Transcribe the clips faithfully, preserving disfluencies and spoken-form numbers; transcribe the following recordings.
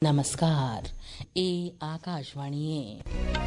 नमस्कार, ਇਹ ਆਕਾਸ਼ਵਾਣੀ ਹੈ।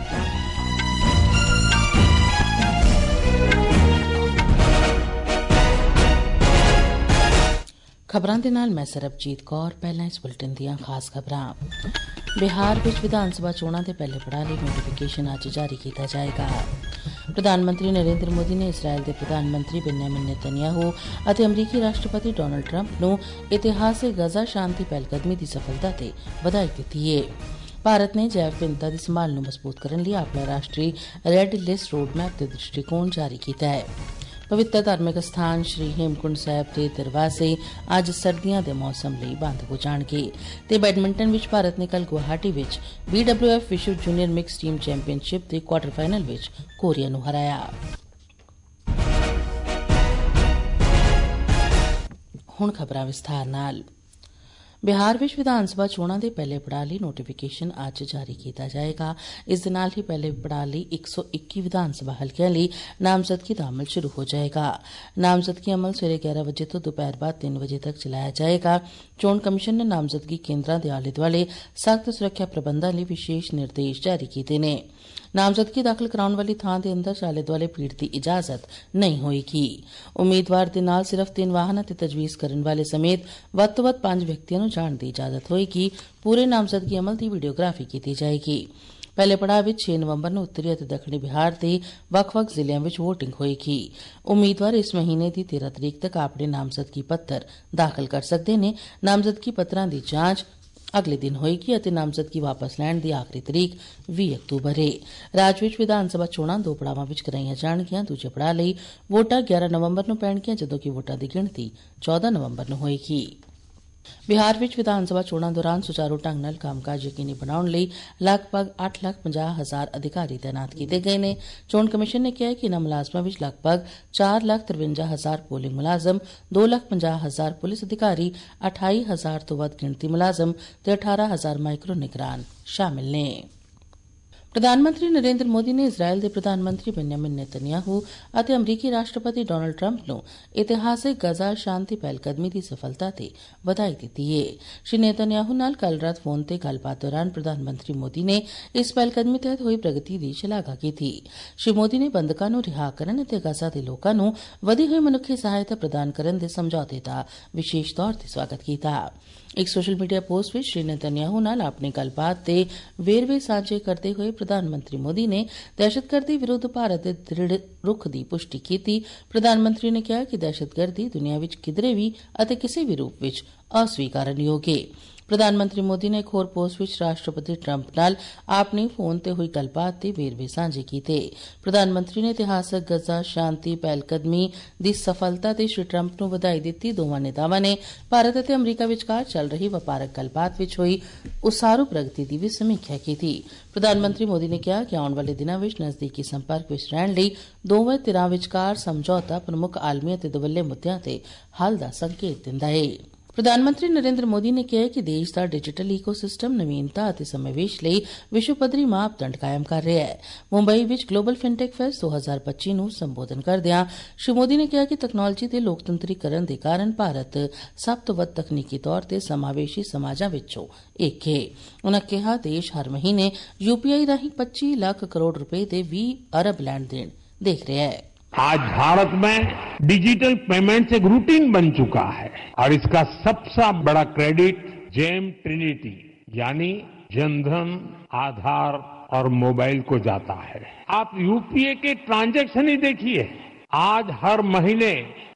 ਖਬਰਾਂ ਦੇ ਨਾਲ ਮੈਂ ਸਰਬਜੀਤ ਕੌਰ। ਪਹਿਲਾਂ ਇਸ ਬੁਲਟਨ ਦੀਆਂ ਖਾਸ ਖਬਰਾਂ। ਬਿਹਾਰ ਵਿੱਚ ਵਿਧਾਨ ਸਭਾ ਚੋਣਾਂ ਦੇ ਪਹਿਲੇ ਪੜਾਅ ਲਈ ਨੋਟੀਫਿਕੇਸ਼ਨ ਅੱਜ ਜਾਰੀ ਕੀਤਾ ਜਾਏਗਾ। ਪ੍ਰਧਾਨ ਮੰਤਰੀ ਨਰਿੰਦਰ ਮੋਦੀ ਨੇ ਇਸਰਾਇਲ ਦੇ ਪ੍ਰਧਾਨ ਮੰਤਰੀ ਬੈਂਜਾਮਿਨ ਨੇਤਨਯਾਹੂ ਅਤੇ ਅਮਰੀਕੀ ਰਾਸ਼ਟਰਪਤੀ ਡੋਨਲਡ ਟਰੰਪ ਨੂੰ ਇਤਿਹਾਸਕ ਗਜ਼ਾ ਸ਼ਾਂਤੀ ਪਹਿਲਕਦਮੀ ਦੀ ਸਫਲਤਾ ਤੇ ਵਧਾਈ ਦਿੱਤੀ ਹੈ। ਭਾਰਤ ਨੇ ਜੈਵ ਵਿਭਿੰਨਤਾ ਦੀ ਸੰਭਾਲ ਨੂੰ ਮਜ਼ਬੂਤ ਕਰਨ ਲਈ ਆਪਣਾ ਰਾਸ਼ਟਰੀ ਰੈੱਡ ਲਿਸਟ ਰੋਡਮੈਪ ਦੇ ਦ੍ਰਿਸ਼ਟੀਕੋਣ ਜਾਰੀ ਕੀਤਾ ਹੈ। ਪਵਿੱਤਰ ਧਾਰਮਿਕ ਸਥਾਨ ਸ਼੍ਰੀ ਹੇਮਕੁੰਡ ਸਾਹਿਬ ਦੇ ਦਰਵਾਜ਼ੇ ਅੱਜ ਸਰਦੀਆਂ ਦੇ ਮੌਸਮ ਲਈ ਬੰਦ ਹੋ ਜਾਣਗੇ। ਤੇ ਬੈਡਮਿੰਟਨ ਵਿੱਚ ਭਾਰਤ ਨੇ ਕੱਲ੍ਹ ਗੁਵਾਹਾਟੀ ਵਿੱਚ ਬੀ ਡਬਲਿਊ ਐਫ ਵਿਸ਼ਵ ਜੂਨੀਅਰ ਮਿਕਸ ਟੀਮ ਚੈਂਪੀਅਨਸ਼ਿਪ ਦੇ ਕੁਆਰਟਰ ਫਾਈਨਲ ਵਿੱਚ ਕੋਰੀਆ ਨੂੰ ਹਰਾਇਆ। ਹੁਣ ਖਬਰਾਂ ਵਿਸਥਾਰ ਨਾਲ। ਬਿਹਾਰ ਵਿੱਚ ਵਿਧਾਨ ਸਭਾ ਚੋਣਾਂ ਦੇ ਪਹਿਲੇ ਪੜਾਅ ਲਈ ਨੋਟੀਫਿਕੇਸ਼ਨ ਅੱਜ ਜਾਰੀ ਕੀਤਾ ਜਾਏਗਾ। ਇਸ ਦੇ ਨਾਲ ਹੀ ਪਹਿਲੇ ਪੜਾਅ ਲਈ ਇੱਕ ਸੌ ਇੱਕੀ ਵਿਧਾਨ ਸਭਾ ਹਲਕਿਆਂ ਲਈ ਨਾਮਜ਼ਦਗੀ ਦਾ ਅਮਲ ਸ਼ੁਰੂ ਹੋ ਜਾਏਗਾ। ਨਾਮਜ਼ਦਗੀ ਅਮਲ ਸਵੇਰੇ ਗਿਆਰਾਂ ਵਜੇ ਤੋਂ ਦੁਪਹਿਰ ਬਾਅਦ ਤਿੰਨ ਵਜੇ ਤੱਕ ਚਲਾਇਆ ਜਾਏਗਾ। ਚੋਣ ਕਮਿਸ਼ਨ ਨੇ ਨਾਮਜ਼ਦਗੀ ਕੇਂਦਰਾਂ ਦੇ ਆਲੇ ਦੁਆਲੇ ਸਖਤ ਸੁਰੱਖਿਆ ਪ੍ਰਬੰਧਾਂ ਲਈ ਵਿਸ਼ੇਸ਼ ਨਿਰਦੇਸ਼ ਜਾਰੀ ਕੀਤੇ ਨੇ। ਨਾਮਜ਼ਦਗੀ ਦਾਖਲ ਕਰਾਉਣ ਵਾਲੀ ਥਾਂ ਦੇ ਅੰਦਰ ਆਲੇ ਦੁਆਲੇ ਭੀੜ ਦੀ ਇਜਾਜ਼ਤ ਨਹੀਂ ਹੋਏਗੀ। ਉਮੀਦਵਾਰ ਦੇ ਨਾਲ ਸਿਰਫ਼ ਤਿੰਨ ਵਾਹਨ ਅਤੇ ਤਜਵੀਜ਼ ਕਰਨ ਵਾਲੇ ਸਮੇਤ ਵੱਧ ਤੋਂ ਵੱਧ ਪੰਜ ਵਿਅਕਤੀਆਂ ਨੂੰ ਜਾਣ ਦੀ ਇਜਾਜ਼ਤ ਹੋਏਗੀ। ਪੂਰੇ ਨਾਮਜ਼ਦਗੀ ਅਮਲ ਦੀ ਵੀਡੀਓਗ੍ਰਾਫੀ ਕੀਤੀ ਜਾਏਗੀ। ਪਹਿਲੇ ਪੜਾਅ ਵਿੱਚ ਛੇ ਨਵੰਬਰ ਨੂੰ ਉੱਤਰੀ ਅਤੇ ਦੱਖਣੀ ਬਿਹਾਰ ਦੇ ਵੱਖ-ਵੱਖ ਜ਼ਿਲ੍ਹਿਆਂ ਵਿੱਚ ਵੋਟਿੰਗ ਹੋਏਗੀ। ਉਮੀਦਵਾਰ ਇਸ ਮਹੀਨੇ ਦੀ ਤੇਰਾਂ ਤਰੀਕ ਤੱਕ ਆਪਣੇ ਨਾਮਜ਼ਦਗੀ ਪੱਤਰ ਦਾਖਲ ਕਰ ਸਕਦੇ ਨੇ। ਨਾਮਜ਼ਦਗੀ ਪੱਤਰਾਂ ਦੀ ਜਾਂਚ ਅਗਲੇ ਦਿਨ ਹੋਏਗੀ ਅਤੇ ਨਾਮਜ਼ਦਗੀ ਵਾਪਸ ਲੈਣ ਦੀ ਆਖਰੀ ਤਰੀਕ ਵੀਹ ਅਕਤੂਬਰ ਹੈ। ਰਾਜ ਵਿੱਚ ਵਿਧਾਨ ਸਭਾ ਚੋਣਾਂ ਦੋ ਪੜਾਵਾਂ ਵਿੱਚ ਕਰਾਈਆਂ ਜਾਣਗੀਆਂ। ਦੂਜੇ ਪੜਾਅ ਲਈ ਵੋਟਾਂ ਗਿਆਰਾਂ ਨਵੰਬਰ ਨੂੰ ਪੈਣਗੀਆਂ, ਜਦੋਂ ਕਿ ਵੋਟਾਂ ਦੀ ਗਿਣਤੀ ਚੌਦਾਂ ਨਵੰਬਰ ਨੂੰ ਹੋਏਗੀ। ਬਿਹਾਰ ਵਿੱਚ ਵਿਧਾਨ ਸਭਾ ਚੋਣਾਂ ਦੌਰਾਨ ਸੁਚਾਰੂ ਢੰਗ ਨਾਲ ਕੰਮਕਾਜ ਯਕੀਨੀ ਬਣਾਉਣ ਲਈ ਲਗਭਗ ਅੱਠ ਲੱਖ ਪੰਜਾਹ ਹਜ਼ਾਰ ਅਧਿਕਾਰੀ ਤਾਇਨਾਤ ਕੀਤੇ ਗਏ ਨੇ। ਚੋਣ ਕਮਿਸ਼ਨ ਨੇ ਕਿਹਾ ਕਿ ਇਨ੍ਹਾਂ ਮੁਲਾਜ਼ਮਾਂ ਵਿੱਚ ਲਗਭਗ ਚਾਰ ਲੱਖ ਤਰਵੰਜਾ ਹਜ਼ਾਰ ਪੋਲਿੰਗ ਮੁਲਾਜ਼ਮ, ਦੋ ਲੱਖ ਪੰਜਾਹ ਹਜ਼ਾਰ ਪੁਲਿਸ ਅਧਿਕਾਰੀ, ਅਠਾਈ ਹਜ਼ਾਰ ਤੋਂ ਵੱਧ ਗਿਣਤੀ ਮੁਲਾਜ਼ਮ ਤੇ ਅਠਾਰਾਂ ਹਜ਼ਾਰ ਮਾਈਕਰੋ ਨਿਗਰਾਨ ਸ਼ਾਮਿਲ ਨੇ। ਪ੍ਰਧਾਨ ਮੰਤਰੀ ਨਰਿੰਦਰ ਮੋਦੀ ਨੇ ਇਸਰਾਇਲ ਦੇ ਪ੍ਰਧਾਨ ਮੰਤਰੀ ਬੈਂਜਾਮਿਨ ਨੇਤਨਯਾਹੂ ਅਤੇ ਅਮਰੀਕੀ ਰਾਸ਼ਟਰਪਤੀ ਡੋਨਲਡ ਟਰੰਪ ਨੂੰ ਇਤਿਹਾਸਕ ਗਜ਼ਾ ਸ਼ਾਂਤੀ ਪਹਿਲਕਦਮੀ ਦੀ ਸਫਲਤਾ ਤੇ ਵਧਾਈ ਦਿੱਤੀ ਹੈ। ਸ਼੍ਰੀ ਨੇਤਨਯਾਹੂ ਨਾਲ ਕੱਲ੍ਹ ਰਾਤ ਫੋਨ ਤੇ ਗੱਲਬਾਤ ਦੌਰਾਨ ਪ੍ਰਧਾਨ ਮੰਤਰੀ ਮੋਦੀ ਨੇ ਇਸ ਪਹਿਲਕਦਮੀ ਤਹਿਤ ਹੋਈ ਪ੍ਰਗਤੀ ਦੀ ਸ਼ਲਾਘਾ ਕੀਤੀ। ਸ਼੍ਰੀ ਮੋਦੀ ਨੇ ਬੰਦਕਾਂ ਨੂੰ ਰਿਹਾਅ ਕਰਨ ਅਤੇ ਗਜ਼ਾ ਦੇ ਲੋਕਾਂ ਨੂੰ ਵਧੀ ਹੋਈ ਮਨੁੱਖੀ ਸਹਾਇਤਾ ਪ੍ਰਦਾਨ ਕਰਨ ਦੇ ਸਮਝੌਤੇ ਦਾ ਵਿਸ਼ੇਸ਼ ਤੌਰ ਤੇ ਸਵਾਗਤ ਕੀਤਾ। ਇੱਕ ਸੋਸ਼ਲ ਮੀਡੀਆ ਪੋਸਟ ਵਿੱਚ ਸ਼੍ਰੀ ਨੇਤਨਯਾਹੂ ਨਾਲ ਆਪਣੀ ਗੱਲਬਾਤ ਦੇ ਵੇਰਵੇ ਸਾਂਝੇ ਕਰਦੇ ਹੋਏ ਪ੍ਰਧਾਨ ਮੰਤਰੀ ਮੋਦੀ ਨੇ ਦਹਿਸ਼ਤਗਰਦੀ ਵਿਰੁੱਧ ਭਾਰਤ ਦੇ ਦ੍ਰਿੜ ਰੁਖ ਦੀ ਪੁਸ਼ਟੀ ਕੀਤੀ। ਪ੍ਰਧਾਨ ਮੰਤਰੀ ਨੇ ਕਿਹਾ ਕਿ ਦਹਿਸ਼ਤਗਰਦੀ ਦੁਨੀਆ ਵਿੱਚ ਕਿਧਰੇ ਵੀ ਅਤੇ ਕਿਸੇ ਵੀ ਰੂਪ ਵਿੱਚ ਅਸਵੀਕਾਰਨਯੋਗ ਹੈ। ਪ੍ਰਧਾਨ ਮੰਤਰੀ ਮੋਦੀ ਨੇ ਇੱਕ ਹੋਰ ਪੋਸਟ ਵਿੱਚ ਰਾਸ਼ਟਰਪਤੀ ਟਰੰਪ ਨਾਲ ਆਪਣੀ ਫੋਨ ਤੇ ਹੋਈ ਗੱਲਬਾਤ ਦੇ ਵੇਰਵੇ ਸਾਂਝੇ ਕੀਤੇ। ਪ੍ਰਧਾਨ ਮੰਤਰੀ ਨੇ ਇਤਿਹਾਸਕ ਗਜ਼ਾ ਸ਼ਾਂਤੀ ਪਹਿਲਕਦਮੀ ਦੀ ਸਫਲਤਾ ਤੇ ਸ਼੍ਰੀ ਟਰੰਪ ਨੂੰ ਵਧਾਈ ਦਿੱਤੀ। ਦੋਵਾਂ ਨੇਤਾਵਾਂ ਨੇ ਭਾਰਤ ਅਤੇ ਅਮਰੀਕਾ ਵਿਚਕਾਰ ਚੱਲ ਰਹੀ ਵਪਾਰਕ ਗੱਲਬਾਤ ਵਿੱਚ ਹੋਈ ਉਸਾਰੂ ਪ੍ਰਗਤੀ ਦੀ ਵੀ ਸਮੀਖਿਆ ਕੀਤੀ। ਪ੍ਰਧਾਨ ਮੰਤਰੀ ਮੋਦੀ ਨੇ ਕਿਹਾ ਕਿ ਆਉਣ ਵਾਲੇ ਦਿਨਾਂ ਵਿੱਚ ਨਜ਼ਦੀਕੀ ਸੰਪਰਕ ਵਿੱਚ ਰਹਿਣ ਲਈ ਦੋਵੇਂ ਧਿਰਾਂ ਵਿਚਕਾਰ ਸਮਝੌਤਾ ਪ੍ਰਮੁੱਖ ਆਲਮੀ ਅਤੇ ਦੁਵੱਲੇ ਮੁੱਦਿਆਂ ਤੇ ਹੱਲ ਦਾ ਸੰਕੇਤ ਦਿੰਦਾ ਹੈ। ਪ੍ਰਧਾਨ ਮੰਤਰੀ ਨਰਿੰਦਰ ਮੋਦੀ ਨੇ ਕਿਹਾ ਕਿ ਦੇਸ਼ ਦਾ ਡਿਜੀਟਲ ਈਕੋਸਿਸਟਮ ਨਵੀਨਤਾ ਅਤੇ ਸਮਾਵੇਸ਼ ਲਈ ਵਿਸ਼ਵ ਪੱਧਰੀ ਮਾਪਦੰਡ ਕਾਇਮ ਕਰ ਰਿਹਾ ਹੈ। ਮੁੰਬਈ ਵਿੱਚ ਗਲੋਬਲ ਫਿਨਟੈਕ ਫੈਸਟ ਦੋ ਹਜ਼ਾਰ ਪੱਚੀ ਨੂੰ ਸੰਬੋਧਨ ਕਰਦਿਆਂ ਸ਼੍ਰੀ ਮੋਦੀ ਨੇ ਕਿਹਾ ਕਿ ਤਕਨਾਲੋਜੀ ਦੇ ਲੋਕਤੰਤਰੀਕਰਨ ਦੇ ਕਾਰਨ ਭਾਰਤ ਸਭ ਤੋਂ ਵੱਧ ਤਕਨੀਕੀ ਤੌਰ ਤੇ ਸਮਾਵੇਸ਼ੀ ਸਮਾਜਾਂ ਵਿੱਚੋਂ ਇੱਕ ਹੈ। ਉਨ੍ਹਾਂ ਕਿਹਾ ਦੇਸ਼ ਹਰ ਮਹੀਨੇ ਯੂ ਪੀ ਆਈ ਰਾਹੀਂ ਪੱਚੀ ਲੱਖ ਕਰੋੜ ਰੁਪਏ ਦੇ ਵੀਹ ਅਰਬ ਲੈਣ ਦੇਣ ਦੇਖ ਰਿਹਾ ਹੈ। आज भारत में डिजिटल पेमेंट्स एक रूटीन बन चुका है और इसका सबसे बड़ा क्रेडिट जेम ट्रिनिटी यानी जनधन, आधार और मोबाइल को जाता है। आप यूपीए के ट्रांजैक्शन ही देखिए, आज हर महीने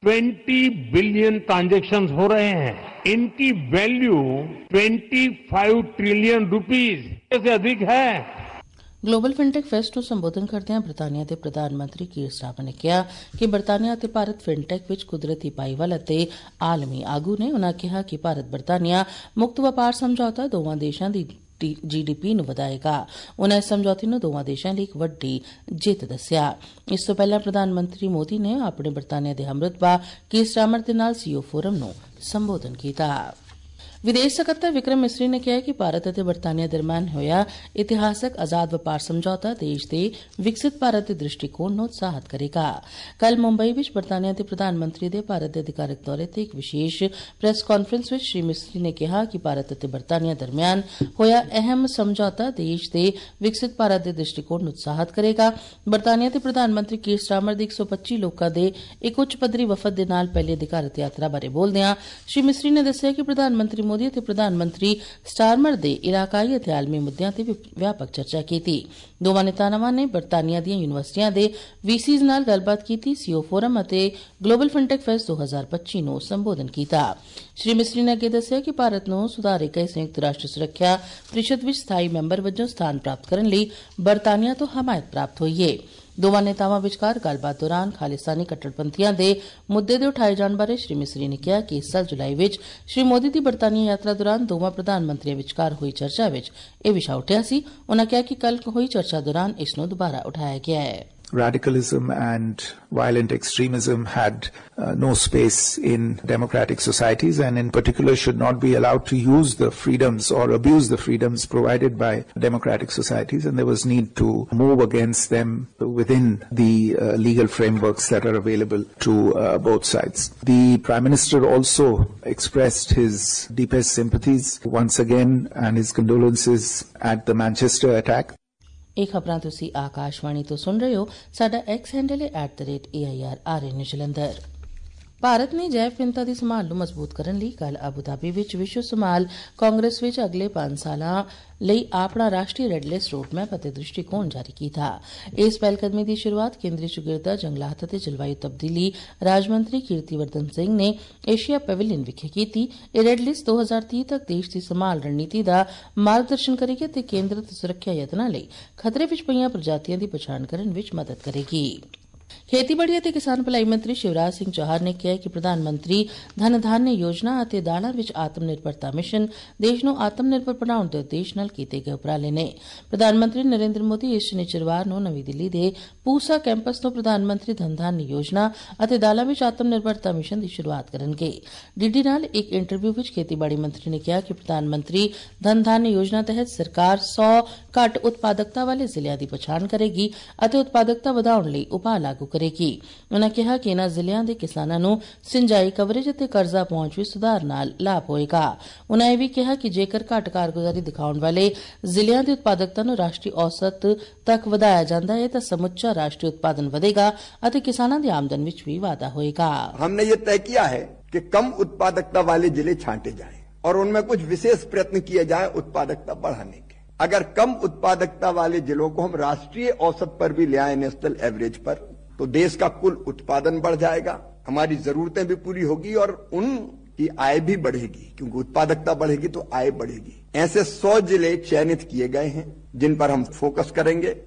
बीस बिलियन ट्रांजैक्शन हो रहे हैं। इनकी वैल्यू पच्चीस ट्रिलियन रुपीस से अधिक है। ਗਲੋਬਲ ਫਿਨਟੈਕ ਫੈਸਟ ਨੂੰ ਸੰਬੋਧਨ ਕਰਦਿਆਂ ਬਰਤਾਨੀਆ ਦੇ ਪ੍ਰਧਾਨ ਮੰਤਰੀ ਕੀਰ ਸਟਾਰਮਰ ਨੇ ਕਿਹਾ ਕਿ ਬਰਤਾਨੀਆ ਅਤੇ ਭਾਰਤ ਫਿਨਟੈਕ ਵਿੱਚ ਕੁਦਰਤੀ ਪਾਈਵਾਲ ਅਤੇ ਆਲਮੀ ਆਗੂ ਨੇ। ਉਨ੍ਹਾਂ ਕਿਹਾ ਕਿ ਭਾਰਤ ਬਰਤਾਨੀਆ ਮੁਕਤ ਵਪਾਰ ਸਮਝੌਤਾ ਦੋਵਾਂ ਦੇਸ਼ਾਂ ਦੀ ਜੀ ਡੀ ਪੀ ਨੂੰ ਵਧਾਏਗਾ। ਉਨ੍ਹਾਂ ਇਸ ਸਮਝੌਤੇ ਨੂੰ ਦੋਵਾਂ ਦੇਸ਼ਾਂ ਲਈ ਇੱਕ ਵੱਡੀ ਜਿੱਤ ਦੱਸਿਆ। ਇਸ ਤੋਂ ਪਹਿਲਾਂ ਪ੍ਰਧਾਨ ਮੰਤਰੀ ਮੋਦੀ ਨੇ ਆਪਣੇ ਬਰਤਾਨੀਆ ਦੇ ਹਮਰੁਤਬਾ ਕੀਰ ਸਟਾਰਮਰ ਦੇ ਨਾਲ ਸੀਓ ਫੋਰਮ ਨੂੰ ਸੰਬੋਧਨ ਕੀਤਾ। ਵਿਦੇਸ਼ ਸਕੱਤਰ ਵਿਕਰਮ ਮਿਸਰੀ ਨੇ ਕਿਹਾ ਕਿ ਭਾਰਤ ਅਤੇ ਬਰਤਾਨੀਆ ਦਰਮਿਆਨ ਹੋਇਆ ਇਤਿਹਾਸਕ ਆਜ਼ਾਦ ਵਪਾਰ ਸਮਝੌਤਾ ਦੇਸ਼ ਦੇ ਵਿਕਸਿਤ ਭਾਰਤ ਦੇ ਦ੍ਰਿਸ਼ਟੀਕੋਣ ਨੂੰ ਉਤਸ਼ਾਹਿਤ ਕਰੇਗਾ। ਕੱਲ ਮੁੰਬਈ ਵਿੱਚ ਬਰਤਾਨੀਆ ਦੇ ਪ੍ਰਧਾਨ ਮੰਤਰੀ ਦੇ ਭਾਰਤ ਦੇ ਅਧਿਕਾਰਕ ਦੌਰੇ ਤੇ ਇੱਕ ਵਿਸ਼ੇਸ਼ ਪ੍ਰੈਸ ਕਾਨਫਰੰਸ ਵਿੱਚ ਸ਼੍ਰੀ ਮਿਸਰੀ ਨੇ ਕਿਹਾ ਕਿ ਭਾਰਤ ਅਤੇ ਬਰਤਾਨੀਆ ਦਰਮਿਆਨ ਹੋਇਆ ਅਹਿਮ ਸਮਝੌਤਾ ਦੇਸ਼ ਦੇ ਵਿਕਸਿਤ ਭਾਰਤ ਦੇ ਦ੍ਰਿਸ਼ਟੀਕੋਣ ਨੂੰ ਉਤਸ਼ਾਹਿਤ ਕਰੇਗਾ। ਬਰਤਾਨੀਆ ਦੇ ਪ੍ਰਧਾਨ ਮੰਤਰੀ ਕੀਰ ਸਟਾਰਮਰ ਦੇ ਇੱਕ ਸੌ ਪੱਚੀ ਲੋਕਾਂ ਦੇ ਇੱਕ ਉੱਚ ਪੱਧਰੀ ਵਫਦ ਦੇ ਨਾਲ ਪਹਿਲੀ ਅਧਿਕਾਰਤ ਯਾਤਰਾ ਬਾਰੇ ਬੋਲਦਿਆਂ ਸ਼੍ਰੀ ਮਿਸਰੀ ਨੇ ਦੱਸਿਆ ਕਿ ਪ੍ਰਧਾਨ ਮੰਤਰੀ ਮੋਦੀ ਅਤੇ ਪ੍ਰਧਾਨ ਮੰਤਰੀ ਸਟਾਰਮਰ ਦੇ ਇਲਾਕਾਈ ਅਤੇ ਆਲਮੀ ਮੁੱਦਿਆਂ ਤੇ ਵਿਆਪਕ ਚਰਚਾ ਕੀਤੀ। ਦੋਵਾਂ ਨੇਤਾਵਾਂ ਨੇ ਬਰਤਾਨੀਆ ਦੀਆਂ ਯੂਨੀਵਰਸਿਟੀਆਂ ਦੇ ਵੀਸੀਜ਼ ਨਾਲ ਗੱਲਬਾਤ ਕੀਤੀ, ਸੀਓ ਫੋਰਮ ਅਤੇ ਗਲੋਬਲ ਫਿਨਟੈਕ ਫੈਸਟ ਦੋ ਹਜ਼ਾਰ ਪੱਚੀ ਨੂੰ ਸੰਬੋਧਨ ਕੀਤਾ। ਸ਼੍ਰੀ ਮਿਸਰੀ ਨੇ ਅੱਗੇ ਦੱਸਿਆ ਕਿ ਭਾਰਤ ਨੂੰ ਸੁਧਾਰੇ ਗਏ ਸੰਯੁਕਤ ਰਾਸ਼ਟਰ ਸੁਰੱਖਿਆ ਪ੍ਰੀਸ਼ਦ ਵਿੱਚ ਸਥਾਈ ਮੈਂਬਰ ਵਜੋਂ ਸਥਾਨ ਪ੍ਰਾਪਤ ਕਰਨ ਲਈ ਬਰਤਾਨੀਆ ਤੋਂ ਹਮਾਇਤ ਪ੍ਰਾਪਤ ਹੋਈ ਏ। ਦੋਵਾਂ ਨੇਤਾਵਾਂ ਵਿਚਕਾਰ ਗੱਲਬਾਤ ਦੌਰਾਨ ਖਾਲਿਸਤਾਨੀ ਕੱਟੜਪੰਥੀਆਂ ਦੇ ਮੁੱਦੇ ਦੇ ਉਠਾਏ ਜਾਣ ਬਾਰੇ ਸ਼੍ਰੀ ਮਿਸਰੀ ਨੇ ਕਿਹਾ ਕਿ ਇਸ ਸਾਲ ਜੁਲਾਈ ਵਿੱਚ ਸ਼੍ਰੀ ਮੋਦੀ ਦੀ ਬਰਤਾਨੀਆ ਯਾਤਰਾ ਦੌਰਾਨ ਦੋਵਾਂ ਪ੍ਰਧਾਨ ਮੰਤਰੀਆਂ ਵਿਚਕਾਰ ਹੋਈ ਚਰਚਾ ਵਿੱਚ ਇਹ ਵਿਸ਼ਾ ਉੱਠਿਆ ਸੀ। ਉਨ੍ਹਾਂ ਕਿਹਾ ਕਿ ਕੱਲ ਹੋਈ ਚਰਚਾ ਦੌਰਾਨ ਇਸ ਨੂੰ ਦੁਬਾਰਾ ਉਠਾਇਆ ਗਿਆ ਹੈ। Radicalism and violent extremism had uh, no space in democratic societies, and in particular should not be allowed to use the freedoms or abuse the freedoms provided by democratic societies, and there was need to move against them within the uh, legal frameworks that are available to uh, both sides. The Prime Minister also expressed his deepest sympathies once again and his condolences at the Manchester attack. ਇਹ ਖਬਰਾਂ ਤੁਸੀਂ ਆਕਾਸ਼ਵਾਣੀ ਤੋਂ ਸੁਣ ਰਹੇ ਹੋ। ਸਾਡਾ X handle ਹੈ at the rate A I R R N Jalandhar. Bharat ਨੇ ਜੈਵ ਵਿਭਿੰਨਤਾ ਦੀ ਸੰਭਾਲ ਨੂੰ ਮਜ਼ਬੂਤ ਕਰਨ ਲਈ ਕੱਲ ਅਬੂਧਾਬੀ ਵਿੱਚ ਵਿਸ਼ਵ ਸੰਭਾਲ ਕਾਂਗਰਸ ਵਿੱਚ ਅਗਲੇ ਪੰਜ ਸਾਲਾਂ ਲਈ ਆਪਣਾ ਰਾਸ਼ਟਰੀ ਰੈੱਡ ਲਿਸਟ ਰੋਡਮੈਪ ਅਤੇ ਦ੍ਰਿਸ਼ਟੀਕੋਣ ਜਾਰੀ ਕੀਤਾ। ਇਸ ਪਹਿਲਕਦਮੀ ਦੀ ਸ਼ੁਰੂਆਤ ਕੇਂਦਰੀ ਚੌਗਿਰਦਾ ਜੰਗਲਾਤ ਅਤੇ ਜਲਵਾਯੂ ਤਬਦੀਲੀ ਰਾਜ ਮੰਤਰੀ ਕੀਰਤੀਵਰਧਨ ਸਿੰਘ ਨੇ ਏਸ਼ੀਆ ਪੈਵਿਲੀਅਨ ਵਿਖੇ ਕੀਤੀ। ਇਹ ਰੈੱਡ ਲਿਸਟ ਦੋ ਹਜ਼ਾਰ ਤੀਹ ਤੱਕ ਦੇਸ਼ ਦੀ ਸੰਭਾਲ ਰਣਨੀਤੀ ਦਾ ਮਾਰਗਦਰਸ਼ਨ ਕਰੇਗੀ ਅਤੇ ਕੇਂਦਰਤ ਸੁਰੱਖਿਆ ਯਤਨਾਂ ਲਈ ਖਤਰੇ ਵਿੱਚ ਪਈਆਂ ਪ੍ਰਜਾਤੀਆਂ ਦੀ ਪਛਾਣ ਕਰਨ ਵਿੱਚ ਮਦਦ ਕਰੇਗੀ। ਖੇਤੀਬਾੜੀ ਅਤੇ ਕਿਸਾਨ ਭਲਾਈ ਮੰਤਰੀ ਸ਼ਿਵਰਾਜ ਸਿੰਘ ਚੌਹਾਨ ਨੇ ਕਿਹਾ ਕਿ ਪ੍ਰਧਾਨ ਮੰਤਰੀ ਧਨ ਧਾਨਯ ਯੋਜਨਾ ਅਤੇ ਦਾਲਾਂ ਵਿੱਚ ਆਤਮ ਨਿਰਭਰਤਾ ਮਿਸ਼ਨ ਦੇਸ਼ ਨੂੰ ਆਤਮ ਨਿਰਭਰ ਬਣਾਉਣ ਦੇ ਉਦੇਸ਼ ਨਾਲ ਕੀਤੇ ਗਏ ਉਪਰਾਲੇ ਨੇ। ਪ੍ਰਧਾਨ ਮੰਤਰੀ ਨਰਿੰਦਰ ਮੋਦੀ ਇਸ ਸ਼ਨੀਚਰਵਾਰ ਨੂੰ ਨਵੀਂ ਦਿੱਲੀ ਦੇ ਪੂਸਾ ਕੈਂਪਸ ਤੋਂ ਪ੍ਰਧਾਨ ਮੰਤਰੀ ਧਨ ਧਾਨਯ ਯੋਜਨਾ ਅਤੇ ਦਾਲਾਂ ਵਿੱਚ ਆਤਮ ਨਿਰਭਰਤਾ ਮਿਸ਼ਨ ਦੀ ਸ਼ੁਰੂਆਤ ਕਰਨਗੇ। ਡੀਡੀ ਨਾਲ ਇੱਕ ਇੰਟਰਵਿਊ ਵਿੱਚ ਖੇਤੀਬਾੜੀ ਮੰਤਰੀ ਨੇ ਕਿਹਾ ਕਿ ਪ੍ਰਧਾਨ ਮੰਤਰੀ ਧਨ ਧਾਨਯ ਯੋਜਨਾ ਤਹਿਤ ਸਰਕਾਰ ਸੌ ਘੱਟ ਉਤਪਾਦਕਤਾ ਵਾਲੇ ਜ਼ਿਲ੍ਹਿਆਂ ਦੀ ਪਛਾਣ ਕਰੇਗੀ ਅਤੇ ਉਤਪਾਦਕਤਾ ਵਧਾਉਣ ਲਈ ਉਪਾਅ ਲਾਗੂ ਕਰੇਗੀ। ਉਨ੍ਹਾਂ ਕਿਹਾ ਕਿ ਇਨ੍ਹਾਂ ਜ਼ਿਲ੍ਹਿਆਂ ਦੇ ਕਿਸਾਨਾਂ ਨੂੰ ਸਿੰਜਾਈ ਕਵਰੇਜ ਅਤੇ ਕਰਜ਼ਾ ਪਹੁੰਚ ਵਿੱਚ ਸੁਧਾਰ ਨਾਲ ਲਾਭ ਹੋਏਗਾ। ਉਨ੍ਹਾਂ ਇਹ ਵੀ ਕਿਹਾ ਕਿ ਜੇਕਰ ਘੱਟ ਕਾਰਗੁਜ਼ਾਰੀ ਦਿਖਾਉਣ ਵਾਲੇ ਜ਼ਿਲ੍ਹਿਆਂ ਦੀ ਉਤਪਾਦਕਤਾ ਨੂੰ ਰਾਸ਼ਟਰੀ ਔਸਤ ਤੱਕ ਵਧਾਇਆ ਜਾਂਦਾ ਹੈ ਤਾਂ ਸਮੁੱਚਾ ਰਾਸ਼ਟਰੀ ਉਤਪਾਦਨ ਵਧੇਗਾ ਅਤੇ ਕਿਸਾਨਾਂ ਦੀ ਆਮਦਨ ਵਿੱਚ ਵੀ ਵਾਧਾ ਹੋਏਗਾ। हमने ये तय किया है कि कम उत्पादकता वाले जिले छांटे जाएं और उनमें कुछ विशेष प्रयत्न किए जाएं उत्पादकता बढ़ाने के। अगर कम उत्पादकता वाले जिलों को हम राष्ट्रीय औसत पर भी ले आए, नेशनल एवरेज पर, तो देश का कुल उत्पादन बढ़ जाएगा, हमारी जरूरतें भी पूरी होगी और उनकी आय भी बढ़ेगी, क्योंकि उत्पादकता बढ़ेगी तो आय बढ़ेगी। ऐसे सौ जिले चयनित किए गए हैं जिन पर हम फोकस करेंगे।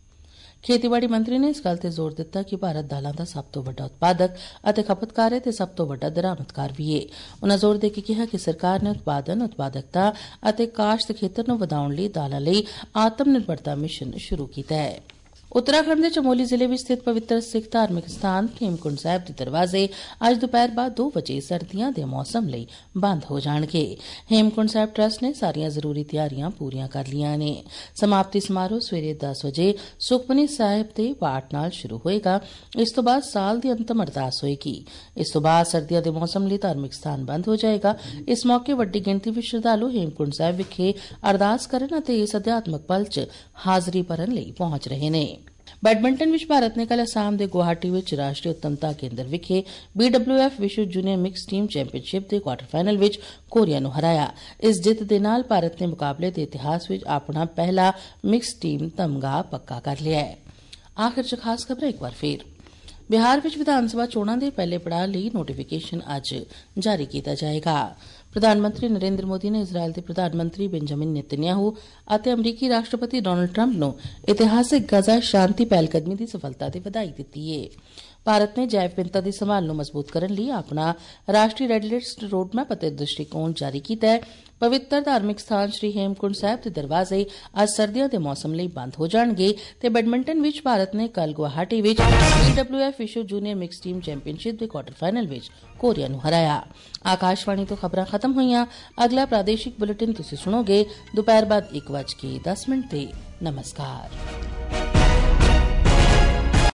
ਖੇਤੀਬਾੜੀ ਮੰਤਰੀ ਨੇ ਇਸ ਗੱਲ ਤੇ ਜ਼ੋਰ ਦਿੱਤਾ ਕਿ ਭਾਰਤ ਦਾਲਾਂ ਦਾ ਸਭ ਤੋਂ ਵੱਡਾ ਉਤਪਾਦਕ ਅਤੇ ਖਪਤਕਾਰ ਹੈ ਤੇ ਸਭ ਤੋਂ ਵੱਡਾ ਦਰਾਮਦਕਾਰ ਵੀ ਹੈ। ਉਨ੍ਹਾਂ ਜ਼ੋਰ ਦੇ ਕੇ ਕਿਹਾ ਕਿ ਸਰਕਾਰ ਨੇ ਉਤਪਾਦਨ, ਉਤਪਾਦਕਤਾ ਅਤੇ ਕਾਸ਼ਤ ਖੇਤਰ ਨੂੰ ਵਧਾਉਣ ਲਈ ਦਾਲਾਂ ਲਈ ਆਤਮ ਨਿਰਭਰਤਾ ਮਿਸ਼ਨ ਸ਼ੁਰੂ ਕੀਤਾ ਹੈ। उत्तराखंड के चमोली जिले में स्थित पवित्र सिख धार्मिक स्थान हेमकुंड साहिब के दरवाजे अज दोपहर बाद दो बजे सर्दियों के मौसम लई बंद हो जाएंगे। हेमकुंड साहिब ट्रस्ट ने सारियां जरूरी तैयारियां पूरियां कर लिया ने। समाप्ति समारोह सवेरे दस बजे सुखमनी साहिब के पाठ नाल शुरू होएगा। इस तो बाद साल की अंतिम अरदास होएगी। इस तो बाद सर्दियों के मौसम लई धार्मिक स्थान बंद हो जाएगा। इस मौके वड्डी गिणती विच श्रद्धालु हेमकुंड साहिब विखे अरदास करन अते इस अध्यात्मक पल च हाजरी भरन लई पहुंच रहे ने। बैडमिंटन विच भारत ने कल असम के गुवाहाटी विच राष्ट्रीय उत्तमता केंद्र विखे बी डबल्यू एफ विश्व जूनियर मिक्स टीम चैंपीयनशिप के क्वार्टर फाइनल विच कोरिया नूं हराया। इस जित दे नाल भारत ने मुकाबले के इतिहास विच अपना पहला मिक्स टीम तमगा पक्का कर लिया है। आखिर च खास खबर एक बार फिर बिहार विच विधान सभा चोणां दे पहले पड़ाअ लई नोटिफिकेशन अज जारी किया जाएगा। प्रधानमंत्री नरेंद्र मोदी ने इजराइल के प्रधानमंत्री बेंजामिन नेतन्याहू और अमरीकी राष्ट्रपति डोनाल्ड ट्रंप नूं इतिहासिक गजा शांति पहलकदमी की सफलता की बधाई दी है। ਭਾਰਤ ਨੇ ਜੈਵ ਵਿਭਿੰਨਤਾ ਦੀ ਸੰਭਾਲ ਨੂੰ ਮਜ਼ਬੂਤ ਕਰਨ ਲਈ ਆਪਣਾ ਰਾਸ਼ਟਰੀ ਰੈੱਡ ਲਿਸਟ ਰੋਡਮੈਪ ਅਤੇ ਦ੍ਰਿਸ਼ਟੀਕੋਣ ਜਾਰੀ ਕੀਤਾ ਹੈ। ਪਵਿੱਤਰ ਧਾਰਮਿਕ ਸਥਾਨ ਸ਼੍ਰੀ ਹੇਮਕੁੰਡ ਸਾਹਿਬ ਦੇ ਦਰਵਾਜ਼ੇ ਅੱਜ ਸਰਦੀਆਂ ਦੇ ਮੌਸਮ ਲਈ ਬੰਦ ਹੋ ਜਾਣਗੇ ਤੇ ਬੈਡਮਿੰਟਨ ਵਿੱਚ ਭਾਰਤ ਨੇ ਕੱਲ ਗੁਵਾਹਾਟੀ ਵਿੱਚ ਬੀ ਡਬਲਿਊ ਐਫ ਵਿਸ਼ਵ ਜੂਨੀਅਰ ਮਿਕਸ ਟੀਮ ਚੈਂਪੀਅਨਸ਼ਿਪ ਦੇ ਕੁਆਟਰ ਫਾਈਨਲ ਵਿੱਚ ਕੋਰੀਆ ਨੂੰ ਹਰਾਇਆ। ਆਕਾਸ਼ਵਾਣੀ ਤੋਂ ਖਬਰਾਂ ਖਤਮ ਹੋਈਆਂ। ਅਗਲਾ ਪ੍ਰਾਦੇਸ਼ਿਕ ਬੁਲੇਟਿਨ ਤੁਸੀਂ ਸੁਣੋਗੇ ਦੁਪਹਿਰ ਬਾਅਦ ਇੱਕ ਵੱਜ ਕੇ ਦਸ ਮਿੰਟ ਤੇ। ਨਮਸਕਾਰ।